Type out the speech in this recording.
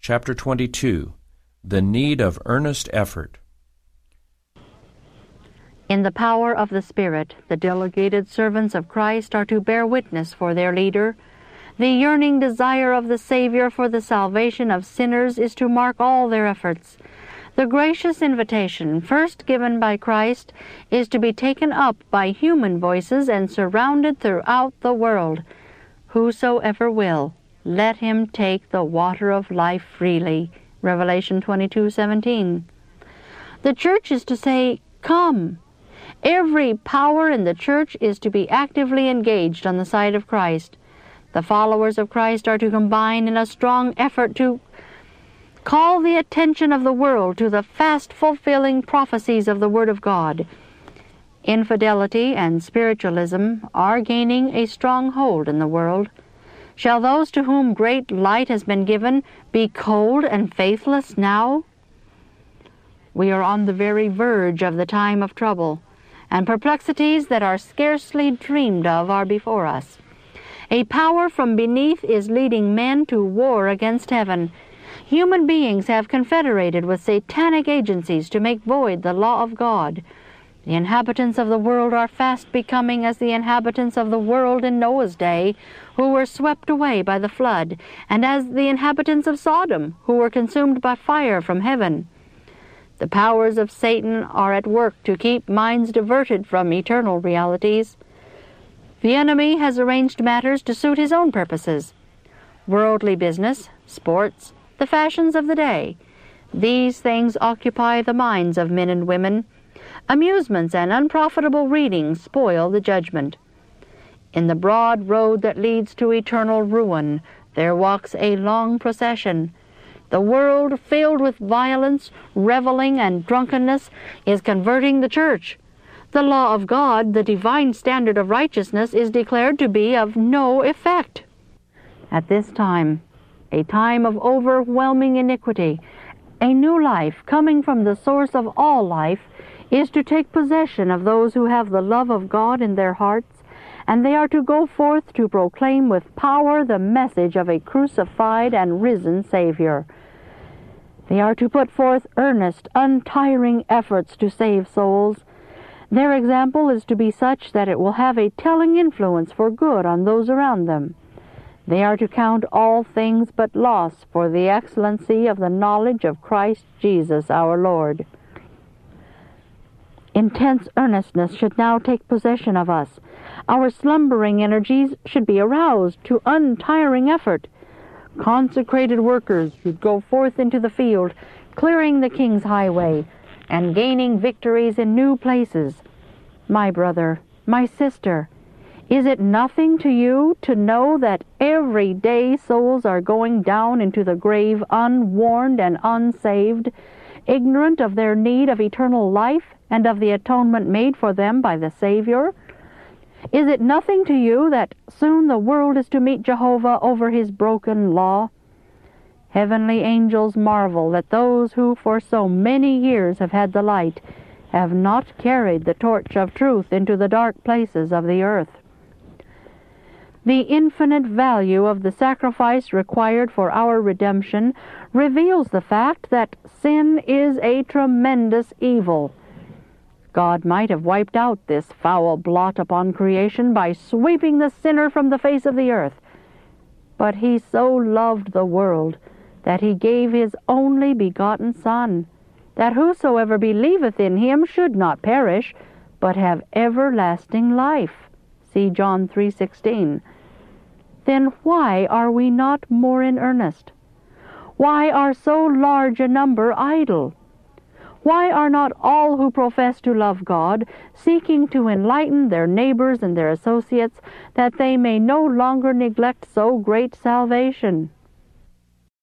Chapter 22. The Need of Earnest Effort. In the power of the Spirit, the delegated servants of Christ are to bear witness for their leader. The yearning desire of the Savior for the salvation of sinners is to mark all their efforts. The gracious invitation, first given by Christ, is to be taken up by human voices and surrounded throughout the world. Whosoever will, let him take the water of life freely. Revelation 22:17. The church is to say, "Come." Every power in the church is to be actively engaged on the side of Christ. The followers of Christ are to combine in a strong effort to call the attention of the world to the fast-fulfilling prophecies of the Word of God. Infidelity and spiritualism are gaining a strong hold in the world. Shall those to whom great light has been given be cold and faithless now? We are on the very verge of the time of trouble, and perplexities that are scarcely dreamed of are before us. A power from beneath is leading men to war against heaven. Human beings have confederated with satanic agencies to make void the law of God. The inhabitants of the world are fast becoming as the inhabitants of the world in Noah's day, who were swept away by the flood, and as the inhabitants of Sodom, who were consumed by fire from heaven. The powers of Satan are at work to keep minds diverted from eternal realities. The enemy has arranged matters to suit his own purposes. Worldly business, sports, the fashions of the day, these things occupy the minds of men and women. Amusements and unprofitable reading spoil the judgment. In the broad road that leads to eternal ruin, there walks a long procession. The world, filled with violence, reveling, and drunkenness, is converting the church. The law of God, the divine standard of righteousness, is declared to be of no effect. At this time, a time of overwhelming iniquity, a new life coming from the source of all life is to take possession of those who have the love of God in their hearts, and they are to go forth to proclaim with power the message of a crucified and risen Savior. They are to put forth earnest, untiring efforts to save souls. Their example is to be such that it will have a telling influence for good on those around them. They are to count all things but loss for the excellency of the knowledge of Christ Jesus our Lord. Intense earnestness should now take possession of us. Our slumbering energies should be aroused to untiring effort. Consecrated workers should go forth into the field, clearing the King's highway, and gaining victories in new places. My brother, my sister, is it nothing to you to know that every day souls are going down into the grave unwarned and unsaved, ignorant of their need of eternal life and of the atonement made for them by the Savior? Is it nothing to you that soon the world is to meet Jehovah over his broken law? Heavenly angels marvel that those who for so many years have had the light have not carried the torch of truth into the dark places of the earth. The infinite value of the sacrifice required for our redemption reveals the fact that sin is a tremendous evil. God might have wiped out this foul blot upon creation by sweeping the sinner from the face of the earth. But he so loved the world that he gave his only begotten Son, that whosoever believeth in him should not perish, but have everlasting life. See John 3:16. Then why are we not more in earnest? Why are so large a number idle? Why are not all who profess to love God seeking to enlighten their neighbors and their associates that they may no longer neglect so great salvation?